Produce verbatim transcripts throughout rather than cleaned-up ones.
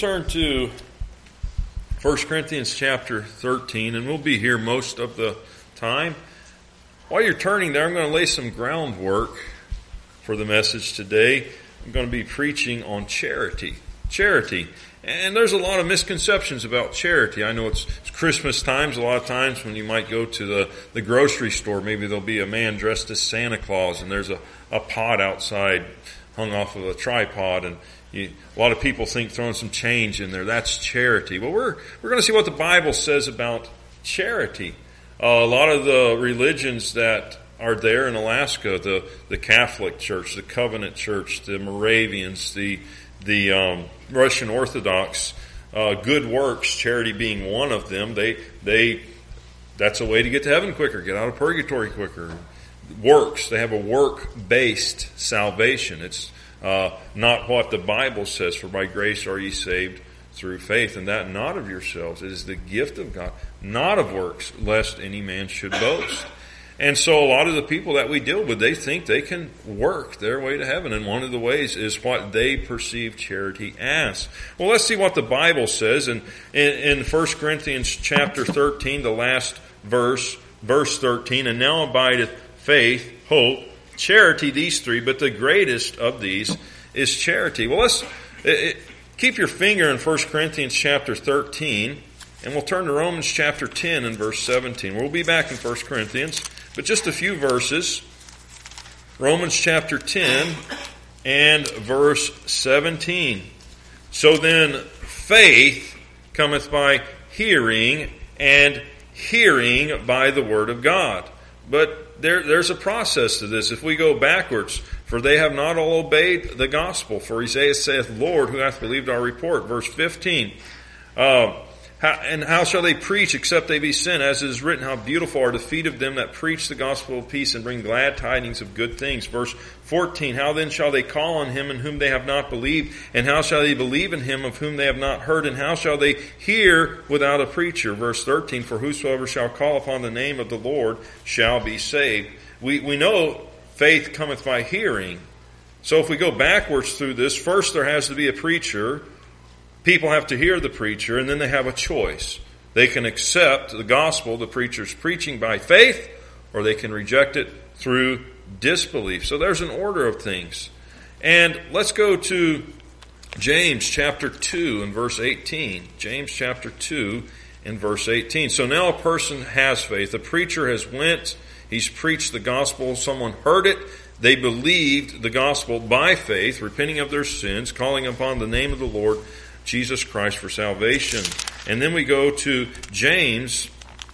turn to First Corinthians chapter thirteen, and we'll be here most of the time. While you're turning there, I'm going to lay some groundwork for the message today. I'm going to be preaching on charity. Charity. And there's a lot of misconceptions about charity. I know it's, it's Christmas times. A lot of times when you might go to the, the grocery store, maybe there'll be a man dressed as Santa Claus, and there's a, a pot outside hung off of a tripod, and you, a lot of people think throwing some change in there, that's charity. Well, we're we're going to see what the Bible says about charity. Uh, a lot of the religions that are there in Alaska, the, the Catholic Church, the Covenant Church, the Moravians, the the um, Russian Orthodox, uh, good works, charity being one of them, they they that's a way to get to heaven quicker, get out of purgatory quicker. Works, they have a work-based salvation. It's uh, not what the Bible says, for by grace are ye saved through faith, and that not of yourselves. It is the gift of God, not of works, lest any man should boast. And so a lot of the people that we deal with, they think they can work their way to heaven, and one of the ways is what they perceive charity as. Well, let's see what the Bible says. And in, in First Corinthians chapter thirteen, the last verse, verse thirteen, and now abideth faith, hope, charity, these three, but the greatest of these is charity. Well, let's it, keep your finger in First Corinthians chapter thirteen, and we'll turn to Romans chapter ten and verse seventeen. We'll be back in First Corinthians, but just a few verses. Romans chapter ten and verse seventeen. So then faith cometh by hearing, and hearing by the word of God. But there, there's a process to this. If we go backwards, for they have not all obeyed the gospel. For Isaiah saith, Lord, who hath believed our report? Verse fifteen. Uh, how, and how shall they preach except they be sent? As it is written, how beautiful are the feet of them that preach the gospel of peace and bring glad tidings of good things. Verse fourteen. How then shall they call on him in whom they have not believed? And how shall they believe in him of whom they have not heard? And how shall they hear without a preacher? Verse thirteen. For whosoever shall call upon the name of the Lord shall be saved. We, we know faith cometh by hearing. So if we go backwards through this, first there has to be a preacher. People have to hear the preacher, and then they have a choice. They can accept the gospel, the preacher's preaching, by faith, or they can reject it through disbelief. So there's an order of things. And let's go to James chapter two and verse eighteen. James chapter two and verse eighteen. So now a person has faith. A preacher has went, he's preached the gospel, someone heard it, they believed the gospel by faith, repenting of their sins, calling upon the name of the Lord Jesus Christ for salvation. And then we go to James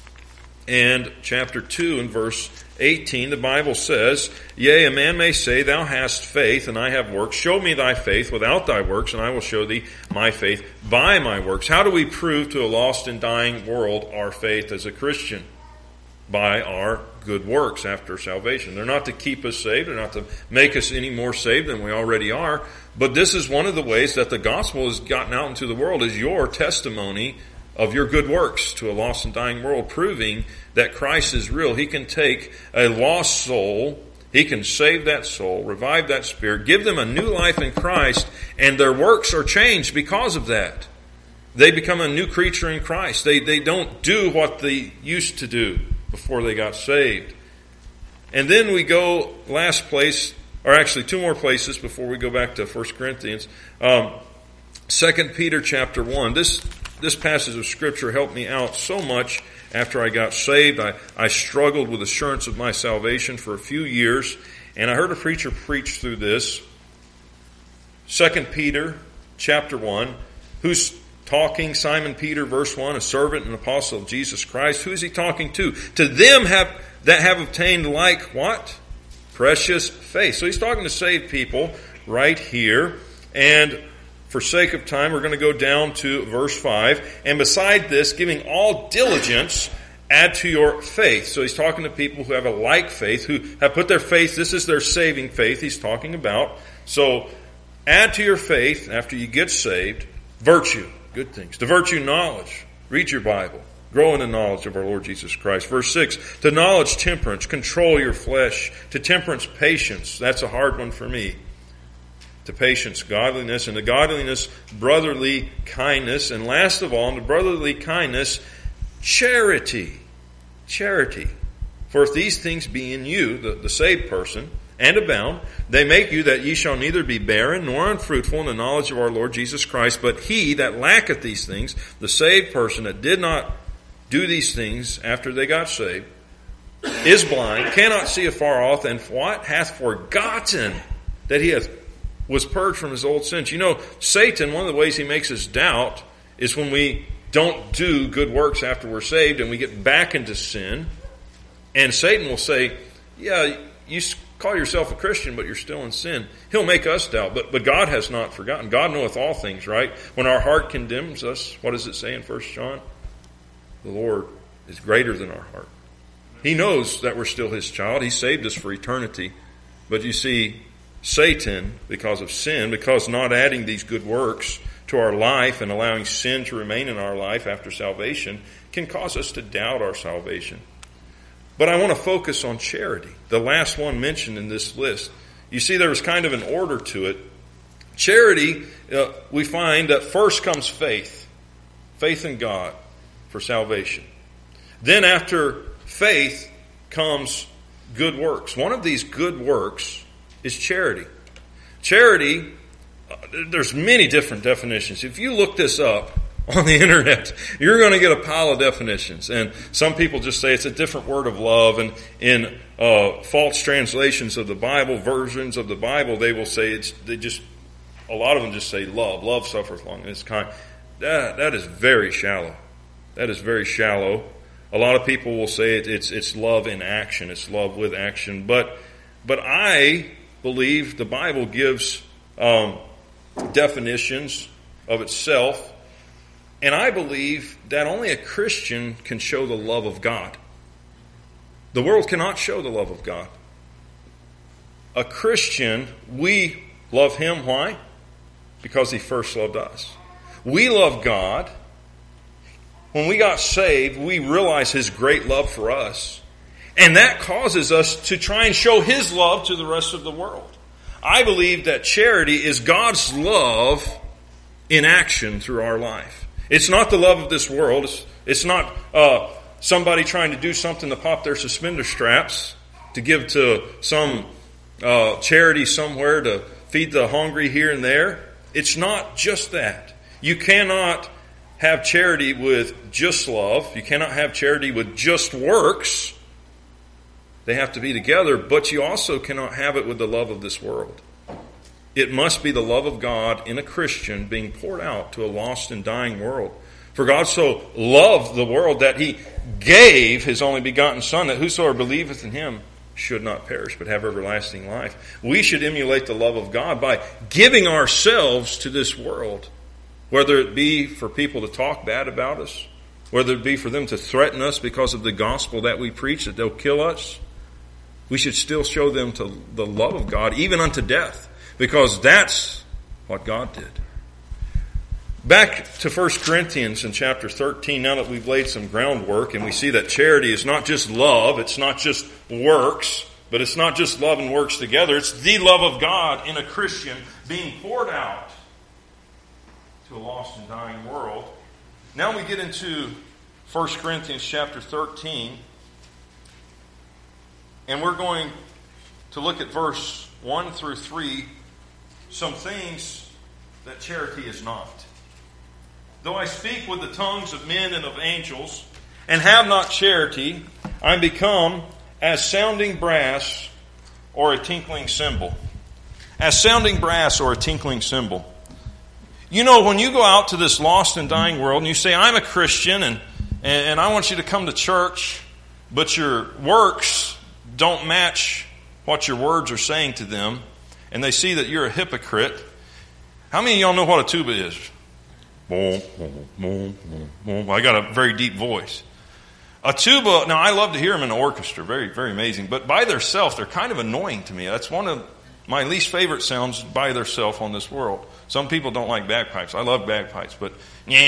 and chapter two and verse eighteen. The Bible says, Yea, a man may say, Thou hast faith, and I have works. Show me thy faith without thy works, and I will show thee my faith by my works. How do we prove to a lost and dying world our faith as a Christian? By our good works after salvation. They're not to keep us saved. They're not to make us any more saved than we already are. But this is one of the ways that the gospel has gotten out into the world, is your testimony of your good works to a lost and dying world, proving that Christ is real. He can take a lost soul, He can save that soul, revive that spirit, give them a new life in Christ, and their works are changed because of that. They become a new creature in Christ. They, they don't do what they used to do before they got saved. And then we go, last place, or actually two more places before we go back to First Corinthians. Um, Second Peter chapter one. This this passage of Scripture helped me out so much after I got saved. I, I struggled with assurance of my salvation for a few years, and I heard a preacher preach through this. Second Peter chapter one. Who's talking? Simon Peter, verse one, a servant and apostle of Jesus Christ. Who is he talking to? To them have that have obtained like what? Precious faith. So he's talking to saved people right here. And for sake of time, we're going to go down to verse five. And beside this, giving all diligence, add to your faith. So he's talking to people who have a like faith, who have put their faith, this is their saving faith he's talking about. So add to your faith, after you get saved, virtue. Good things. To virtue, knowledge. Read your Bible. Grow in the knowledge of our Lord Jesus Christ. Verse six, to knowledge, temperance. Control your flesh. To temperance, patience. That's a hard one for me. to patience, godliness, and to godliness, brotherly kindness, and last of all, to brotherly kindness, charity. Charity. For if these things be in you, the, the saved person, and abound, they make you that ye shall neither be barren nor unfruitful in the knowledge of our Lord Jesus Christ. But he that lacketh these things, the saved person that did not do these things after they got saved, is blind, cannot see afar off, and what? Hath forgotten that he hath was purged from his old sins. You know, Satan, one of the ways he makes us doubt is when we don't do good works after we're saved and we get back into sin. And Satan will say, yeah, you call yourself a Christian, but you're still in sin. He'll make us doubt, but, but God has not forgotten. God knoweth all things, right? When our heart condemns us, what does it say in First John? The Lord is greater than our heart. He knows that we're still His child. He saved us for eternity. But you see, Satan, because of sin, because not adding these good works to our life and allowing sin to remain in our life after salvation, can cause us to doubt our salvation. But I want to focus on charity, the last one mentioned in this list. You see, there was kind of an order to it. Charity, uh, we find that first comes faith. Faith in God for salvation. Then after faith comes good works. One of these good works is charity. Charity, uh, there's many different definitions. If you look this up on the internet, you're going to get a pile of definitions. And some people just say it's a different word of love. And in uh, false translations of the Bible, versions of the Bible, they will say it's, they just, a lot of them just say love. Love suffereth long. It's kind. That, that is very shallow. That is very shallow. A lot of people will say it, it's, it's love in action. It's love with action. But, but I believe the Bible gives um, definitions of itself. And I believe that only a Christian can show the love of God. The world cannot show the love of God. A Christian, we love Him. Why? Because He first loved us. We love God. When we got saved, we realized His great love for us. And that causes us to try and show His love to the rest of the world. I believe that charity is God's love in action through our life. It's not the love of this world. It's, it's not uh, somebody trying to do something to pop their suspender straps to give to some uh, charity somewhere to feed the hungry here and there. It's not just that. You cannot have charity with just love. You cannot have charity with just works. They have to be together, but you also cannot have it with the love of this world. It must be the love of God in a Christian being poured out to a lost and dying world. For God so loved the world that He gave His only begotten Son, that whosoever believeth in Him should not perish, but have everlasting life. We should emulate the love of God by giving ourselves to this world, whether it be for people to talk bad about us, whether it be for them to threaten us because of the gospel that we preach, that they'll kill us. We should still show them to the love of God, even unto death. Because that's what God did. Back to First Corinthians in chapter thirteen, now that we've laid some groundwork and we see that charity is not just love, it's not just works, but it's not just love and works together. It's the love of God in a Christian being poured out to a lost and dying world. Now we get into First Corinthians chapter thirteen, and we're going to look at verse one through three, some things that charity is not. Though I speak with the tongues of men and of angels, and have not charity, I become as sounding brass or a tinkling cymbal. As sounding brass or a tinkling cymbal. You know, when you go out to this lost and dying world and you say, I'm a Christian and, and I want you to come to church, but your works don't match what your words are saying to them, and they see that you're a hypocrite. How many of y'all know what a tuba is? I got a very deep voice. A tuba, now I love to hear them in an orchestra, very, very amazing, but by themselves, they're kind of annoying to me. That's one of my least favorite sounds by themselves on this world. Some people don't like bagpipes. I love bagpipes, but you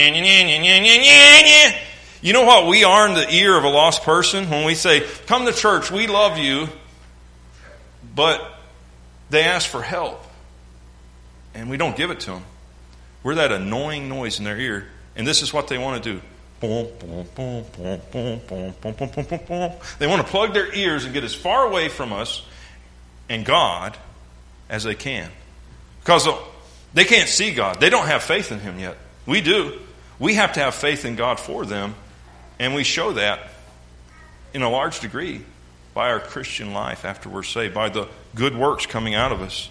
know what we are in the ear of a lost person? When we say, come to church, we love you, but they ask for help. and we don't give it to them. We're that annoying noise in their ear, and this is what they want to do. Boom, boom, boom, boom, boom, boom, boom, boom, boom, boom, boom. They want to plug their ears and get as far away from us and God as they can. Because they can't see God. They don't have faith in Him yet. We do. We have to have faith in God for them, and we show that in a large degree by our Christian life after we're saved, by the good works coming out of us.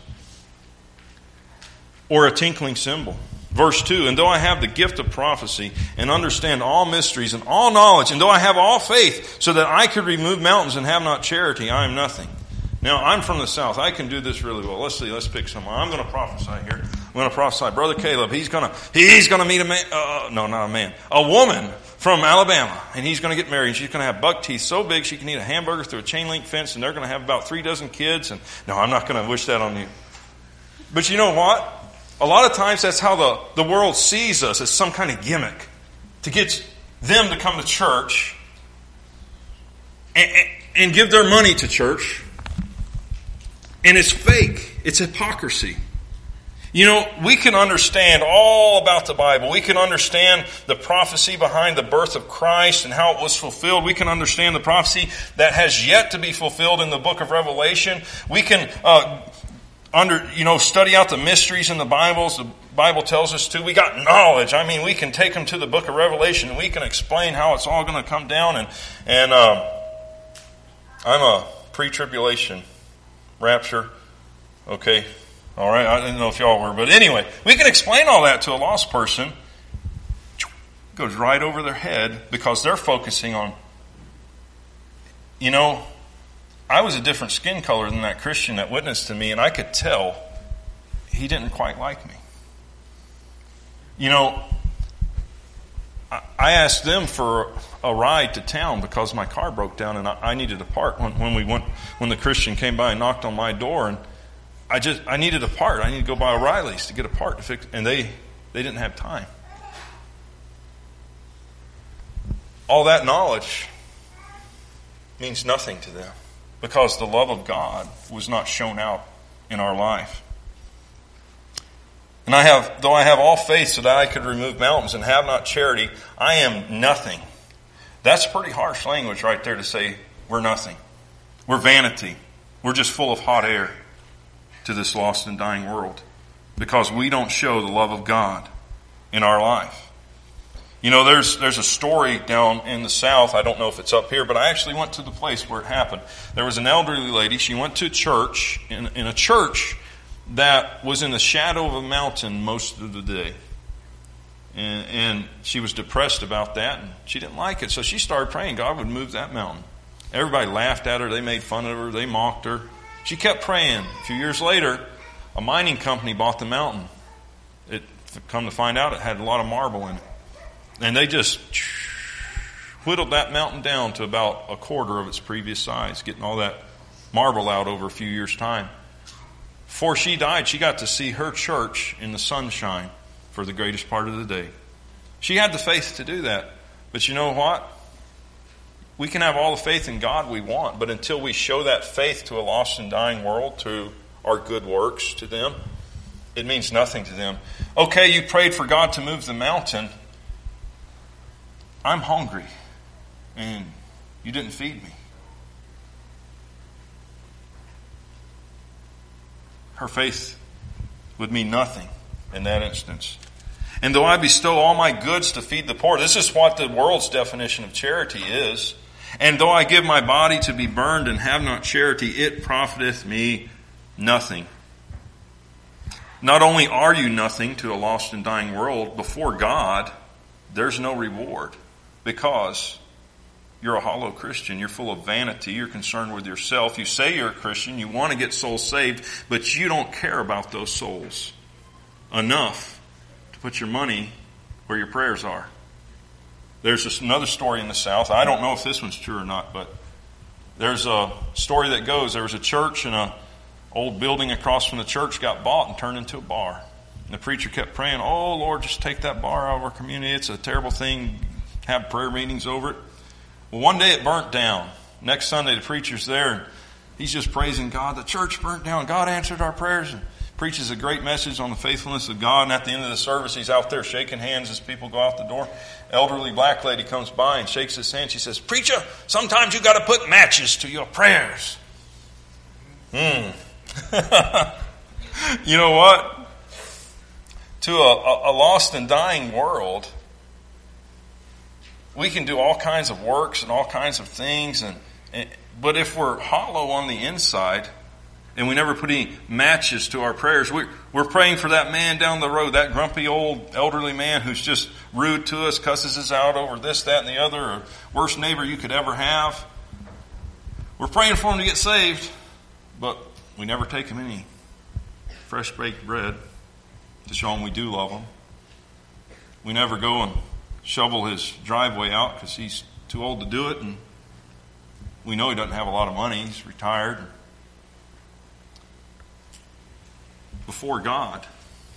Or a tinkling cymbal. Verse two, and though I have the gift of prophecy and understand all mysteries and all knowledge, and though I have all faith so that I could remove mountains and have not charity, I am nothing. Now, I'm from the South. I can do this really well. Let's see. Let's pick someone. I'm going to prophesy here. I'm going to prophesy. Brother Caleb, he's going to, he's going to meet a man. Uh, no, not a man. A woman from Alabama. And he's going to get married. And she's going to have buck teeth so big she can eat a hamburger through a chain link fence. And they're going to have about three dozen kids. And no, I'm not going to wish that on you. But you know what? A lot of times that's how the, the world sees us, as some kind of gimmick to get them to come to church and, and, and give their money to church. And it's fake. It's hypocrisy. You know, we can understand all about the Bible. We can understand the prophecy behind the birth of Christ and how it was fulfilled. We can understand the prophecy that has yet to be fulfilled in the book of Revelation. We can uh, under you know study out the mysteries in the Bibles. The Bible tells us to. We got knowledge. I mean, we can take them to the book of Revelation and we can explain how it's all going to come down. And and um, I'm a pre-tribulation rapture. Okay. All right. I didn't know if y'all were, but anyway, we can explain all that to a lost person. Goes right over their head because they're focusing on, you know, I was a different skin color than that Christian that witnessed to me, and I could tell he didn't quite like me. You know, I asked them for a ride to town because my car broke down and I needed a part when, when we went, when the Christian came by and knocked on my door, and I just, I needed a part. I needed to go by O'Reilly's to get a part to fix, and they, they didn't have time. All that knowledge means nothing to them because the love of God was not shown out in our life. And I have, though I have all faith so that I could remove mountains and have not charity, I am nothing. That's pretty harsh language right there to say we're nothing. We're vanity. We're just full of hot air to this lost and dying world because we don't show the love of God in our life. You know, there's there's a story down in the South. I don't know if it's up here, but I actually went to the place where it happened. There was an elderly lady. She went to church, in, in a church that was in the shadow of a mountain most of the day. And, and she was depressed about that, and she didn't like it. So she started praying God would move that mountain. Everybody laughed at her. They made fun of her. They mocked her. She kept praying. A few years later, a mining company bought the mountain. It come to find out it had a lot of marble in it. And they just whittled that mountain down to about a quarter of its previous size, getting all that marble out over a few years' time. Before she died, she got to see her church in the sunshine for the greatest part of the day. She had the faith to do that. But you know what? We can have all the faith in God we want, but until we show that faith to a lost and dying world, to our good works to them, it means nothing to them. Okay, you prayed for God to move the mountain. I'm hungry, and you didn't feed me. Her faith would mean nothing in that instance. And though I bestow all my goods to feed the poor, this is what the world's definition of charity is. And though I give my body to be burned and have not charity, it profiteth me nothing. Not only are you nothing to a lost and dying world, before God, there's no reward. Because you're a hollow Christian. You're full of vanity. You're concerned with yourself. You say you're a Christian. You want to get souls saved, but you don't care about those souls enough to put your money where your prayers are. There's this another story in the South. I don't know if this one's true or not, but there's a story that goes, there was a church, and an old building across from the church got bought and turned into a bar. And the preacher kept praying, oh, Lord, just take that bar out of our community. It's a terrible thing. Have prayer meetings over it. Well, one day it burnt down. Next Sunday the preacher's there and he's just praising God. The church burnt down. God answered our prayers. And preaches a great message on the faithfulness of God, and at the end of the service, he's out there shaking hands as people go out the door. Elderly black lady comes by and shakes his hand. She says, "Preacher, sometimes you got to put matches to your prayers." Hmm. You know what? To a, a lost and dying world, we can do all kinds of works and all kinds of things, and, and but if we're hollow on the inside and we never put any matches to our prayers, we're, we're praying for that man down the road, that grumpy old elderly man who's just rude to us, cusses us out over this, that, and the other, or worst neighbor you could ever have. We're praying for him to get saved, but we never take him any fresh baked bread to show him we do love him. We never go and shovel his driveway out because he's too old to do it, and we know he doesn't have a lot of money. He's retired. Before God,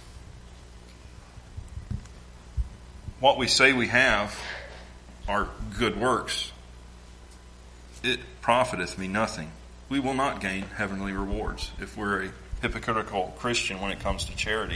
what we say we have are good works. It profiteth me nothing. We will not gain heavenly rewards if we're a hypocritical Christian when it comes to charity.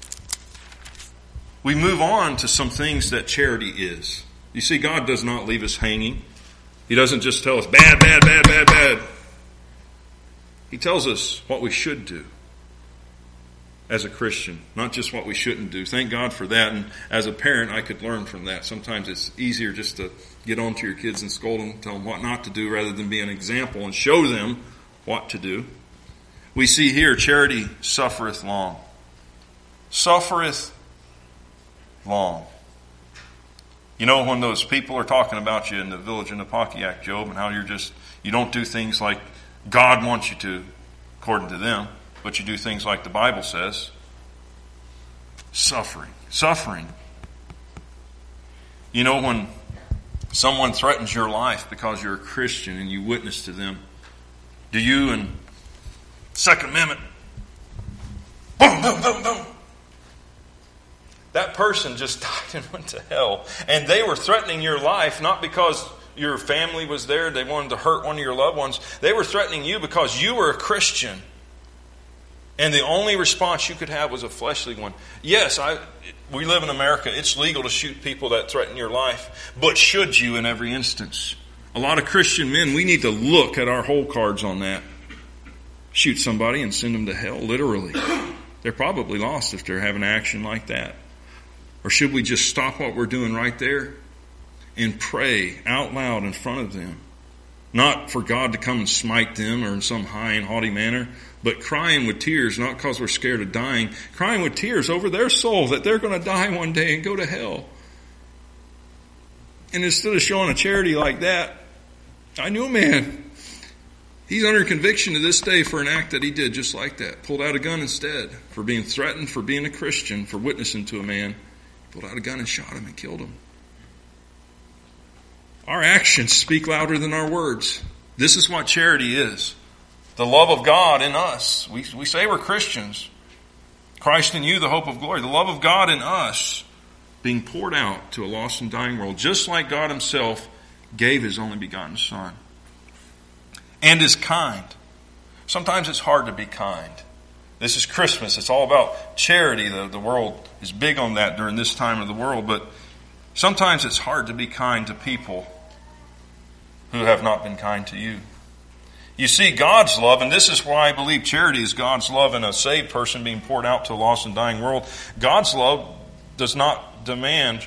We move on to some things that charity is. You see, God does not leave us hanging. He doesn't just tell us bad, bad, bad, bad, bad. He tells us what we should do as a Christian, not just what we shouldn't do. Thank God for that. And as a parent, I could learn from that. Sometimes it's easier just to get on to your kids and scold them, tell them what not to do, rather than be an example and show them what to do. We see here, charity suffereth long. Suffereth long. You know, when those people are talking about you in the village in Napakiak, Job, and how you're just, you don't do things like God wants you to, according to them, but you do things like the Bible says. Suffering. Suffering. You know, when someone threatens your life because you're a Christian and you witness to them, do you, in Second Amendment, boom, boom, boom, boom, that person just died and went to hell. And they were threatening your life not because your family was there, they wanted to hurt one of your loved ones. They were threatening you because you were a Christian. And the only response you could have was a fleshly one. Yes, I, we live in America. It's legal to shoot people that threaten your life. But should you in every instance? A lot of Christian men, we need to look at our hole cards on that. Shoot somebody and send them to hell, literally. They're probably lost if they're having action like that. Or should we just stop what we're doing right there and pray out loud in front of them? Not for God to come and smite them or in some high and haughty manner, but crying with tears, not because we're scared of dying, crying with tears over their soul that they're going to die one day and go to hell. And instead of showing a charity like that, I knew a man. He's under conviction to this day for an act that he did just like that. Pulled out a gun instead for being threatened, for being a Christian, for witnessing to a man. Pulled out a gun and shot him and killed him. Our actions speak louder than our words. This is what charity is. The love of God in us. We, we say we're Christians. Christ in you, the hope of glory. The love of God in us being poured out to a lost and dying world, just like God himself gave his only begotten Son. And is kind. Sometimes it's hard to be kind. This is Christmas. It's all about charity. The, the world is big on that during this time of the world. But sometimes it's hard to be kind to people who have not been kind to you. You see, God's love, and this is why I believe charity is God's love in a saved person being poured out to a lost and dying world. God's love does not demand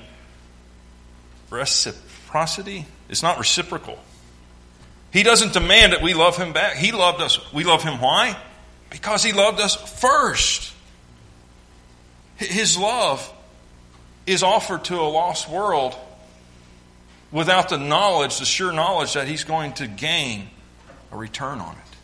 reciprocity. It's not reciprocal. He doesn't demand that we love him back. He loved us. We love him. Why? Because he loved us first. His love is offered to a lost world without the knowledge, the sure knowledge that he's going to gain a return on it.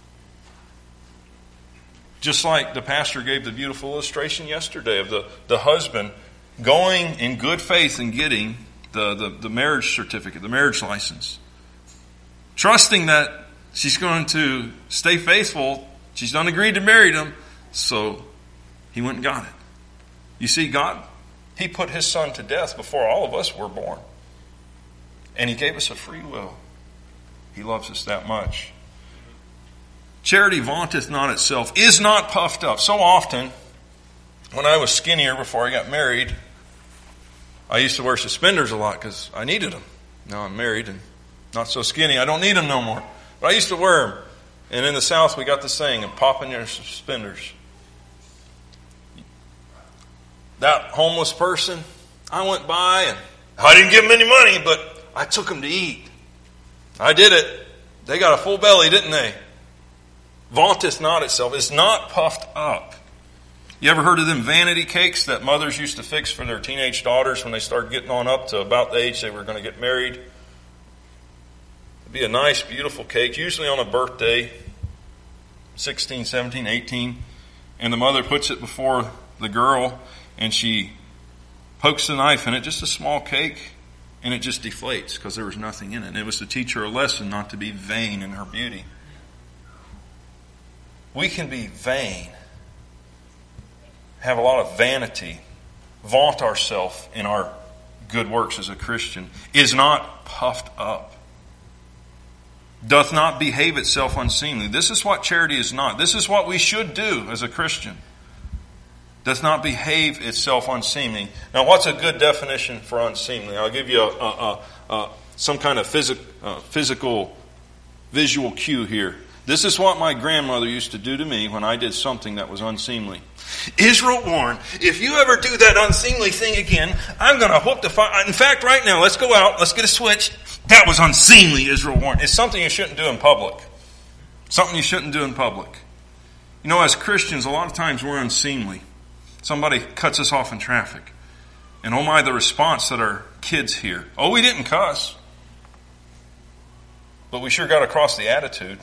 Just like the pastor gave the beautiful illustration yesterday of the, the husband going in good faith and getting the, the, the marriage certificate, the marriage license. Trusting that she's going to stay faithful. She's done agreed to marry him. So he went and got it. You see, God, he put his Son to death before all of us were born. And he gave us a free will. He loves us that much. Charity vaunteth not itself, is not puffed up. So often when I was skinnier before I got married, I used to wear suspenders a lot because I needed them. Now I'm married and not so skinny. I don't need them no more. But I used to wear them. And in the South, we got this saying of popping your suspenders. That homeless person, I went by and I didn't give them any money, but I took them to eat. I did it. They got a full belly, didn't they? Vaunteth not itself. It's not puffed up. You ever heard of them vanity cakes that mothers used to fix for their teenage daughters when they started getting on up to about the age they were going to get married? It'd be a nice, beautiful cake, usually on a birthday, sixteen, seventeen, eighteen. And the mother puts it before the girl and she pokes the knife in it, just a small cake, and it just deflates because there was nothing in it. And it was to teach her a lesson not to be vain in her beauty. We can be vain, have a lot of vanity, vaunt ourselves in our good works as a Christian, is not puffed up, doth not behave itself unseemly. This is what charity is not. This is what we should do as a Christian. Does not behave itself unseemly. Now, what's a good definition for unseemly? I'll give you a, a, a, a, some kind of phys- uh, physical, visual cue here. This is what my grandmother used to do to me when I did something that was unseemly. Israel Warren, if you ever do that unseemly thing again, I'm going to hook the fire. In fact, right now, let's go out. Let's get a switch. That was unseemly, Israel Warren. It's something you shouldn't do in public. Something you shouldn't do in public. You know, as Christians, a lot of times we're unseemly. Somebody cuts us off in traffic. And oh my, the response that our kids hear. Oh, we didn't cuss. But we sure got across the attitude.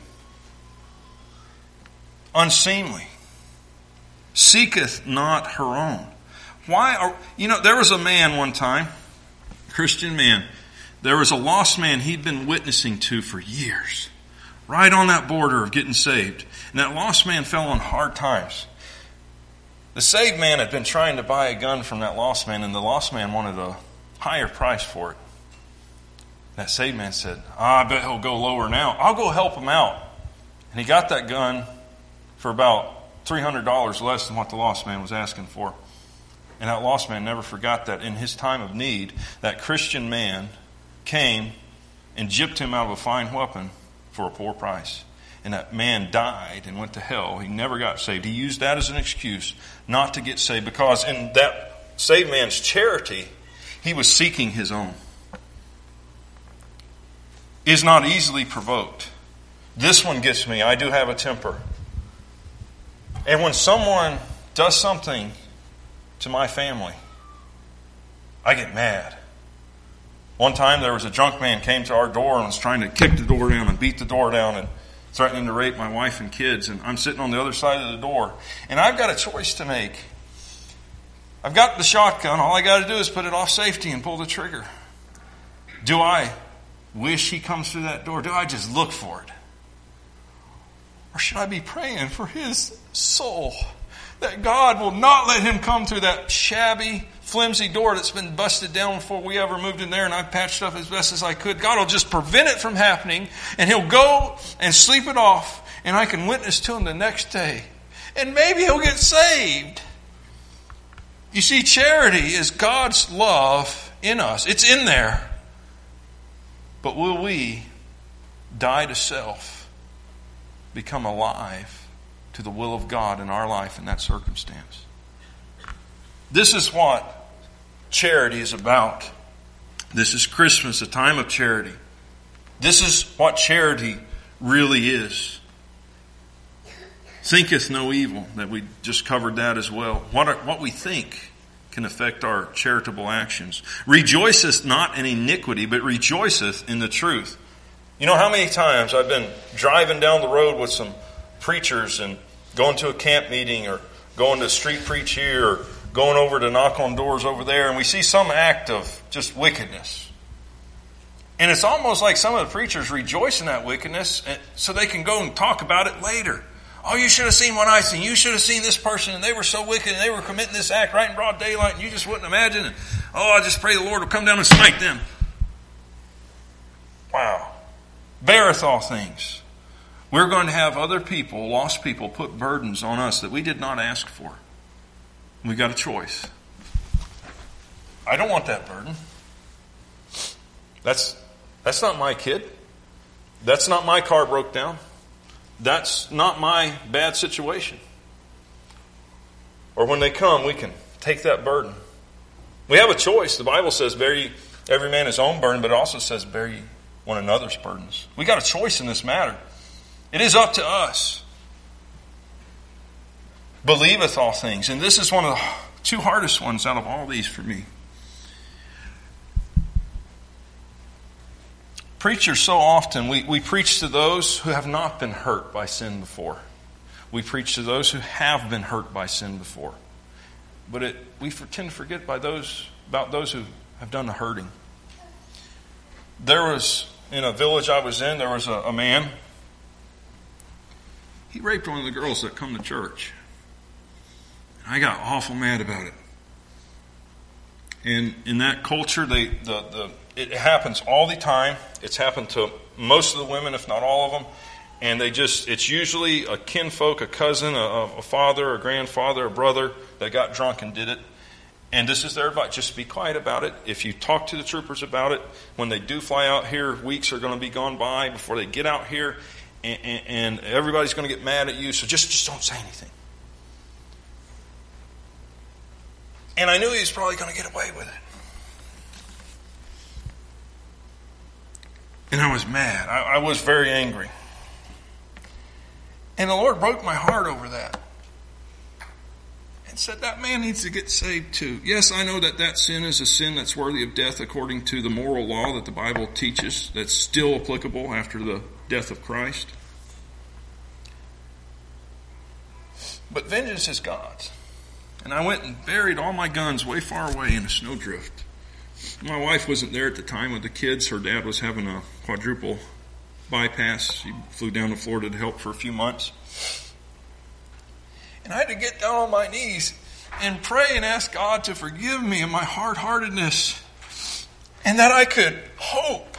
Unseemly. Seeketh not her own. Why are, you know, there was a man one time, Christian man, there was a lost man he'd been witnessing to for years. Right on that border of getting saved. And that lost man fell on hard times. The saved man had been trying to buy a gun from that lost man, and the lost man wanted a higher price for it. That saved man said, oh, I bet he'll go lower now. I'll go help him out. And he got that gun for about three hundred dollars less than what the lost man was asking for. And that lost man never forgot that in his time of need, that Christian man came and gypped him out of a fine weapon for a poor price. And that man died and went to hell. He never got saved. He used that as an excuse not to get saved because in that saved man's charity, he was seeking his own. Is not easily provoked. This one gets me. I do have a temper. And when someone does something to my family, I get mad. One time there was a drunk man came to our door and was trying to kick the door down and beat the door down and threatening to rape my wife and kids. And I'm sitting on the other side of the door. And I've got a choice to make. I've got the shotgun. All I got to do is put it off safety and pull the trigger. Do I wish he comes through that door? Do I just look for it? Or should I be praying for his soul? That God will not let him come through that shabby, flimsy door that's been busted down before we ever moved in there, and I patched up as best as I could. God will just prevent it from happening, and he'll go and sleep it off, and I can witness to him the next day. And maybe he'll get saved. You see, charity is God's love in us. It's in there. But will we die to self, become alive to the will of God in our life in that circumstance? This is what charity is about. This is Christmas, a time of charity. This is what charity really is. Thinketh no evil, that we just covered that as well. What, are, what we think can affect our charitable actions. Rejoiceth not in iniquity, but rejoiceth in the truth. You know how many times I've been driving down the road with some preachers and going to a camp meeting or going to street preach here or going over to knock on doors over there, and we see some act of just wickedness. And it's almost like some of the preachers rejoice in that wickedness so they can go and talk about it later. Oh, you should have seen what I seen. You should have seen this person, and they were so wicked, and they were committing this act right in broad daylight, and you just wouldn't imagine. And, oh, I just pray the Lord will come down and smite them. Wow. Beareth all things. We're going to have other people, lost people, put burdens on us that we did not ask for. We got a choice. I don't want that burden. That's that's not my kid. That's not my car broke down. That's not my bad situation. Or when they come, we can take that burden. We have a choice. The Bible says, bear ye every man his own burden, but it also says, bear ye one another's burdens. We got a choice in this matter. It is up to us. Believeth all things. And this is one of the two hardest ones out of all these for me. Preachers so often, we, we preach to those who have not been hurt by sin before. We preach to those who have been hurt by sin before. But it, we tend to forget by those about those who have done the hurting. There was, in a village I was in, there was a, a man. He raped one of the girls that come to church. I got awful mad about it. And in that culture, they the, the it happens all the time. It's happened to most of the women, if not all of them. And they just, it's usually a kinfolk, a cousin, a, a father, a grandfather, a brother that got drunk and did it. And this is their advice. Just be quiet about it. If you talk to the troopers about it, when they do fly out here, weeks are going to be gone by before they get out here. And, and, and everybody's going to get mad at you. So just, just don't say anything. And I knew he was probably going to get away with it. And I was mad. I, I was very angry. And the Lord broke my heart over that. And said that man needs to get saved too. Yes, I know that that sin is a sin that's worthy of death according to the moral law that the Bible teaches. That's still applicable after the death of Christ. But vengeance is God's. And I went and buried all my guns way far away in a snowdrift. My wife wasn't there at the time with the kids. Her dad was having a quadruple bypass. She flew down to Florida to help for a few months. And I had to get down on my knees and pray and ask God to forgive me of my hard-heartedness. And that I could hope.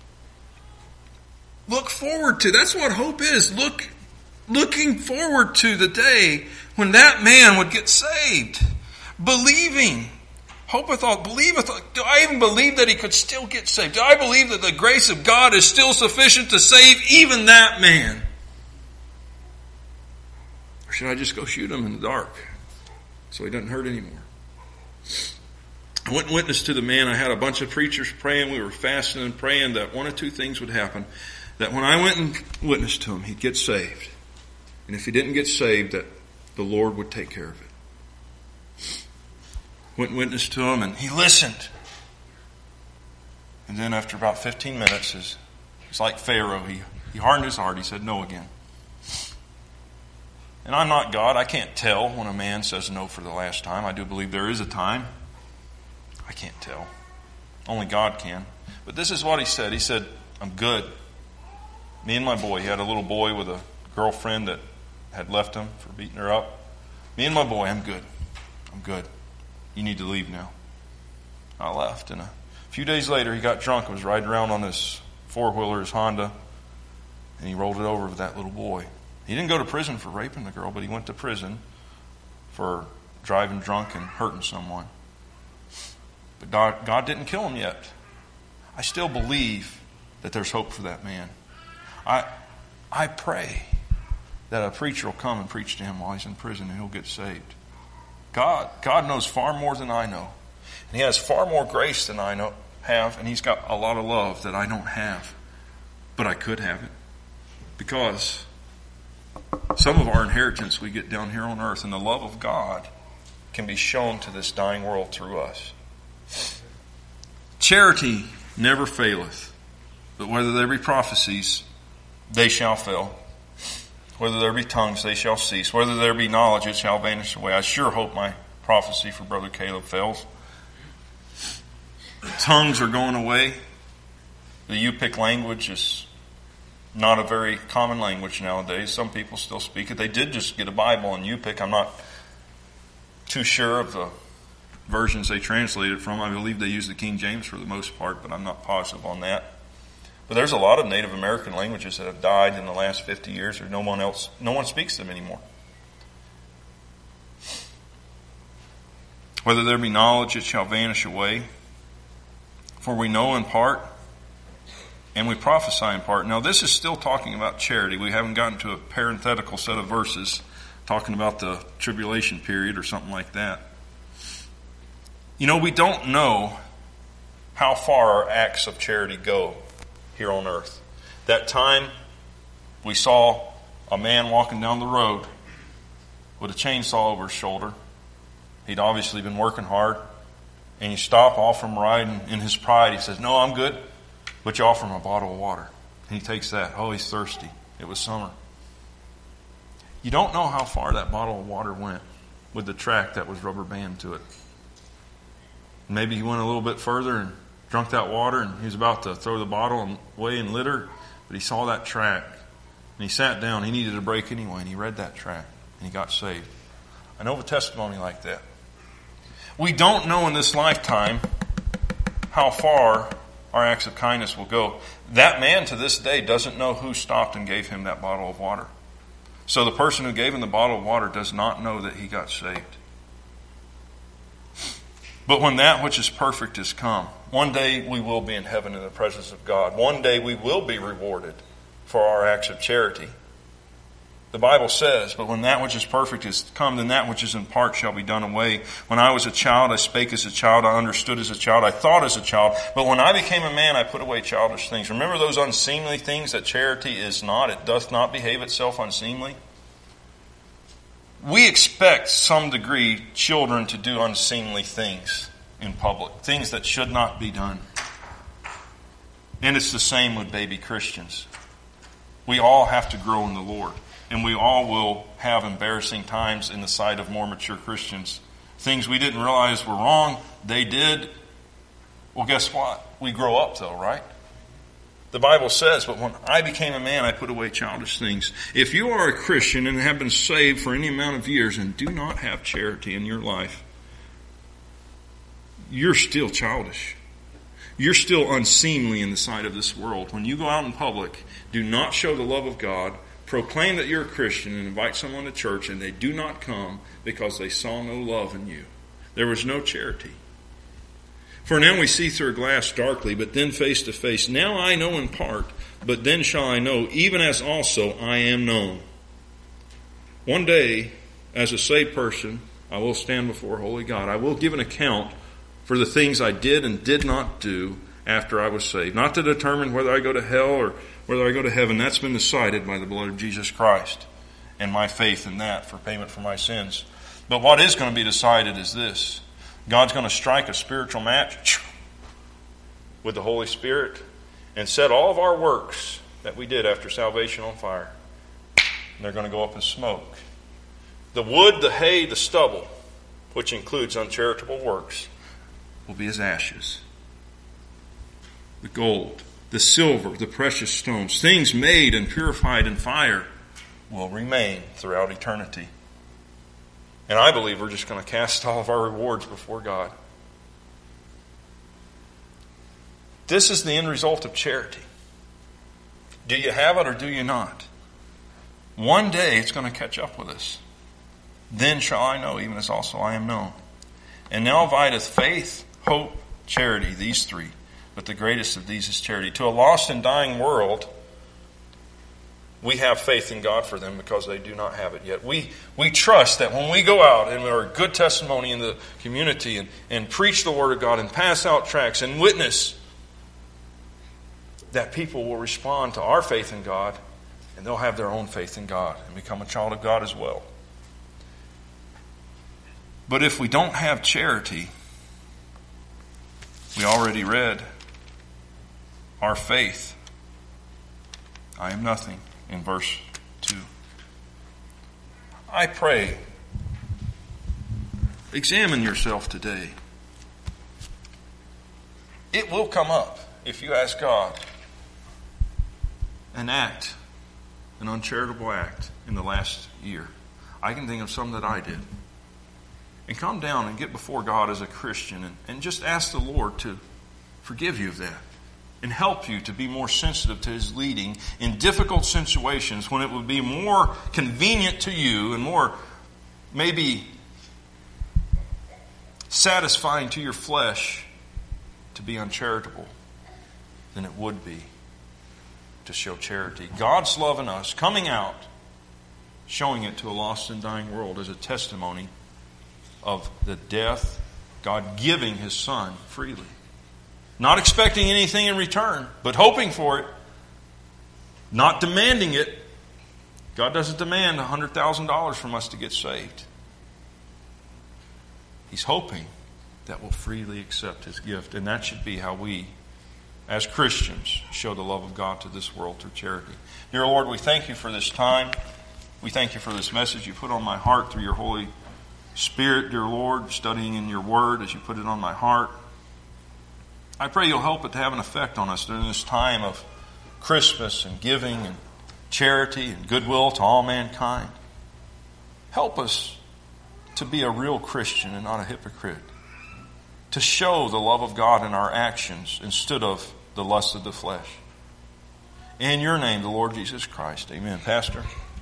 Look forward to. That's what hope is. Look, looking forward to the day when that man would get saved. Believing. Hopeth all, believeth. Do I even believe that he could still get saved? Do I believe that the grace of God is still sufficient to save even that man? Or should I just go shoot him in the dark so he doesn't hurt anymore? I went and witnessed to the man. I had a bunch of preachers praying. We were fasting and praying that one of two things would happen. That when I went and witnessed to him, he'd get saved. And if he didn't get saved, that the Lord would take care of it. Went and witnessed to him, and he listened. And then after about fifteen minutes, it's, it's like Pharaoh. He, he hardened his heart. He said no again. And I'm not God. I can't tell when a man says no for the last time. I do believe there is a time. I can't tell. Only God can. But this is what he said. He said, I'm good. Me and my boy. He had a little boy with a girlfriend that had left him for beating her up. Me and my boy, I'm good. I'm good. You need to leave now. I left. And a few days later, he got drunk and was riding around on his four-wheeler, his Honda, and he rolled it over with that little boy. He didn't go to prison for raping the girl, but he went to prison for driving drunk and hurting someone. But God, God didn't kill him yet. I still believe that there's hope for that man. I, I pray that a preacher will come and preach to him while he's in prison and he'll get saved. God, God knows far more than I know. And he has far more grace than I know, have. And he's got a lot of love that I don't have. But I could have it. Because some of our inheritance we get down here on earth, and the love of God can be shown to this dying world through us. Charity never faileth. But whether there be prophecies, they shall fail. Whether there be tongues, they shall cease. Whether there be knowledge, it shall vanish away. I sure hope my prophecy for Brother Caleb fails. Tongues are going away. The Yupik language is not a very common language nowadays. Some people still speak it. They did just get a Bible in Yupik. I'm not too sure of the versions they translated from. I believe they use the King James for the most part, but I'm not positive on that. But there's a lot of Native American languages that have died in the last fifty years, or no one else, no one speaks them anymore. Whether there be knowledge, it shall vanish away. For we know in part, and we prophesy in part. Now this is still talking about charity. We haven't gotten to a parenthetical set of verses talking about the tribulation period or something like that. You know, we don't know how far our acts of charity go here on earth. That time we saw a man walking down the road with a chainsaw over his shoulder. He'd obviously been working hard. And you stop, offer him a ride, and in his pride he says, "No, I'm good." But you offer him a bottle of water. And he takes that. Oh, he's thirsty. It was summer. You don't know how far that bottle of water went with the track that was rubber band to it. Maybe he went a little bit further and drunk that water, and he was about to throw the bottle away in litter, but he saw that track. And he sat down. He needed a break anyway, and he read that track, and he got saved. I know of a testimony like that. We don't know in this lifetime how far our acts of kindness will go. That man to this day doesn't know who stopped and gave him that bottle of water. So the person who gave him the bottle of water does not know that he got saved. But when that which is perfect is come, one day we will be in heaven in the presence of God. One day we will be rewarded for our acts of charity. The Bible says, "But when that which is perfect is come, then that which is in part shall be done away. When I was a child, I spake as a child, I understood as a child, I thought as a child. But when I became a man, I put away childish things." Remember those unseemly things that charity is not? It doth not behave itself unseemly. We expect some degree children to do unseemly things in public, things that should not be done. And it's the same with baby Christians. We all have to grow in the Lord. And we all will have embarrassing times in the sight of more mature Christians. Things we didn't realize were wrong, they did. Well, guess what? We grow up though, right? The Bible says, "But when I became a man, I put away childish things." If you are a Christian and have been saved for any amount of years and do not have charity in your life, you're still childish. You're still unseemly in the sight of this world. When you go out in public, do not show the love of God. Proclaim that you're a Christian and invite someone to church, and they do not come because they saw no love in you. There was no charity. "For now we see through a glass darkly, but then face to face. Now I know in part, but then shall I know, even as also I am known." One day, as a saved person, I will stand before holy God. I will give an account for the things I did and did not do after I was saved. Not to determine whether I go to hell or whether I go to heaven. That's been decided by the blood of Jesus Christ and my faith in that for payment for my sins. But what is going to be decided is this. God's going to strike a spiritual match with the Holy Spirit and set all of our works that we did after salvation on fire. And they're going to go up in smoke. The wood, the hay, the stubble, which includes uncharitable works, will be as ashes. The gold, the silver, the precious stones, things made and purified in fire, will remain throughout eternity. And I believe we're just going to cast all of our rewards before God. This is the end result of charity. Do you have it or do you not? One day it's going to catch up with us. Then shall I know, even as also I am known. And now abideth faith, hope, charity, these three. But the greatest of these is charity. To a lost and dying world, we have faith in God for them because they do not have it yet. We we trust that when we go out and we're a good testimony in the community and, and preach the Word of God and pass out tracts and witness, that people will respond to our faith in God and they'll have their own faith in God and become a child of God as well. But if we don't have charity, we already read, our faith, I am nothing, in verse two. I pray, examine yourself today. It will come up if you ask God an act, an uncharitable act in the last year. I can think of some that I did. And come down and get before God as a Christian and, and just ask the Lord to forgive you of that and help you to be more sensitive to His leading in difficult situations when it would be more convenient to you and more maybe satisfying to your flesh to be uncharitable than it would be to show charity. God's love in us coming out, showing it to a lost and dying world as a testimony of the death, God giving His Son freely. Not expecting anything in return, but hoping for it. Not demanding it. God doesn't demand one hundred thousand dollars from us to get saved. He's hoping that we'll freely accept His gift. And that should be how we, as Christians, show the love of God to this world through charity. Dear Lord, we thank You for this time. We thank You for this message You put on my heart through Your Holy Spirit, dear Lord, studying in Your Word as You put it on my heart. I pray You'll help it to have an effect on us during this time of Christmas and giving and charity and goodwill to all mankind. Help us to be a real Christian and not a hypocrite. To show the love of God in our actions instead of the lust of the flesh. In Your name, the Lord Jesus Christ. Amen. Pastor.